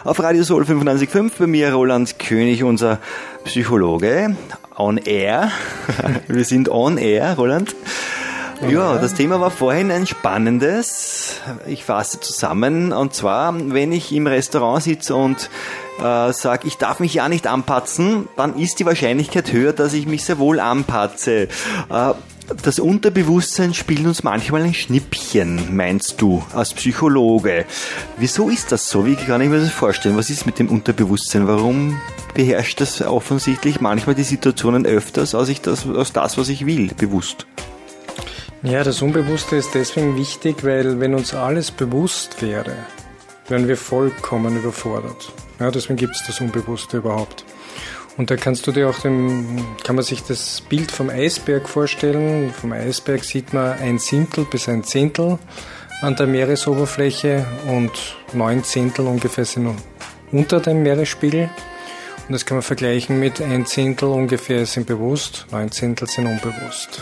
Auf Radio Soul 95.5 bei mir Roland König, unser Psychologe, on air. Wir sind on air, Roland. Ja, das Thema war vorhin ein spannendes. Ich fasse zusammen, und zwar, wenn ich im Restaurant sitze und sage, ich darf mich ja nicht anpatzen, dann ist die Wahrscheinlichkeit höher, dass ich mich sehr wohl anpatze. Das Unterbewusstsein spielt uns manchmal ein Schnippchen, meinst du, als Psychologe. Wieso ist das so? Wie kann ich mir das vorstellen? Was ist mit dem Unterbewusstsein? Warum beherrscht das offensichtlich manchmal die Situationen öfters, als das, was ich will, bewusst? Ja, das Unbewusste ist deswegen wichtig, weil wenn uns alles bewusst wäre, wären wir vollkommen überfordert. Ja, deswegen gibt es das Unbewusste überhaupt. Und da kann man sich das Bild vom Eisberg vorstellen. Vom Eisberg sieht man 1/7 bis 1/10 an der Meeresoberfläche und 9/10 ungefähr sind unter dem Meeresspiegel. Und das kann man vergleichen mit 1/10 ungefähr sind bewusst, 9/10 sind unbewusst.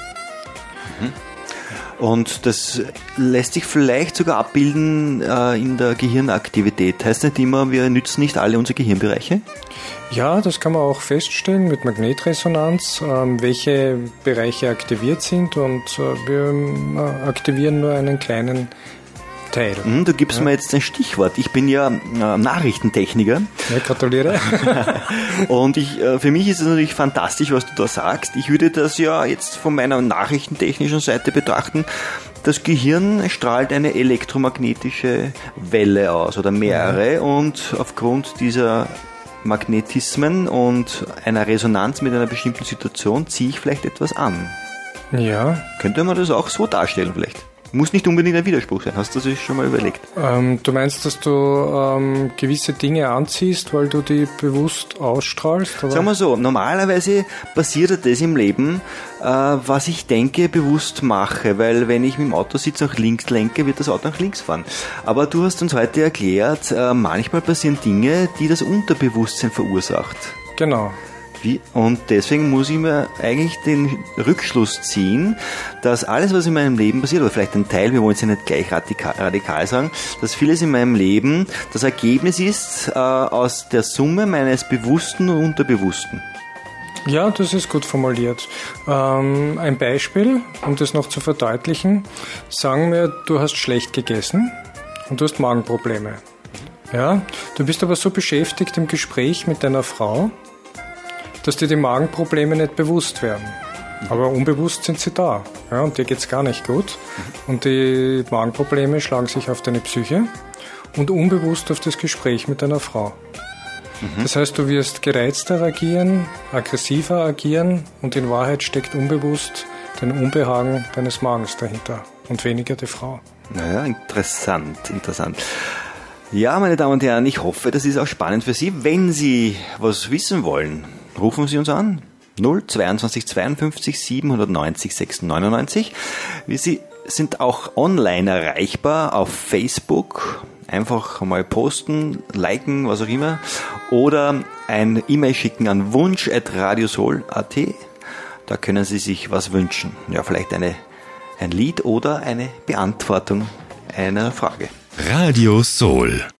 Und das lässt sich vielleicht sogar abbilden in der Gehirnaktivität. Heißt nicht immer, wir nützen nicht alle unsere Gehirnbereiche? Ja, das kann man auch feststellen mit Magnetresonanz, welche Bereiche aktiviert sind, und wir aktivieren nur einen kleinen Teil. Du gibst mir jetzt ein Stichwort. Ich bin ja Nachrichtentechniker. Ja, gratuliere. Und für mich ist es natürlich fantastisch, was du da sagst. Ich würde das ja jetzt von meiner nachrichtentechnischen Seite betrachten. Das Gehirn strahlt eine elektromagnetische Welle aus oder mehrere, und aufgrund dieser Magnetismen und einer Resonanz mit einer bestimmten Situation ziehe ich vielleicht etwas an. Ja. Könnte man das auch so darstellen vielleicht? Muss nicht unbedingt ein Widerspruch sein. Hast du das schon mal überlegt? Du meinst, dass du gewisse Dinge anziehst, weil du die bewusst ausstrahlst? Oder? Sagen wir so, normalerweise passiert das im Leben, was ich denke, bewusst mache, weil wenn ich mit dem Autositz nach links lenke, wird das Auto nach links fahren. Aber du hast uns heute erklärt, manchmal passieren Dinge, die das Unterbewusstsein verursacht. Genau. Und deswegen muss ich mir eigentlich den Rückschluss ziehen, dass alles, was in meinem Leben passiert, oder vielleicht ein Teil, wir wollen es ja nicht gleich radikal sagen, dass vieles in meinem Leben das Ergebnis ist aus der Summe meines Bewussten und Unterbewussten. Ja, das ist gut formuliert. Ein Beispiel, um das noch zu verdeutlichen. Sagen wir, du hast schlecht gegessen und du hast Magenprobleme. Ja, du bist aber so beschäftigt im Gespräch mit deiner Frau, dass dir die Magenprobleme nicht bewusst werden. Aber unbewusst sind sie da. Ja, und dir geht's gar nicht gut. Und die Magenprobleme schlagen sich auf deine Psyche und unbewusst auf das Gespräch mit deiner Frau. Das heißt, du wirst gereizter agieren, aggressiver agieren, und in Wahrheit steckt unbewusst dein Unbehagen deines Magens dahinter und weniger die Frau. Naja, interessant. Ja, meine Damen und Herren, ich hoffe, das ist auch spannend für Sie. Wenn Sie was wissen wollen, rufen Sie uns an. 022 52 790 699. Wir sind auch online erreichbar auf Facebook. Einfach mal posten, liken, was auch immer. Oder ein E-Mail schicken an wunsch@radiosoul.at. Da können Sie sich was wünschen. Ja, vielleicht ein Lied oder eine Beantwortung einer Frage. Radio Soul.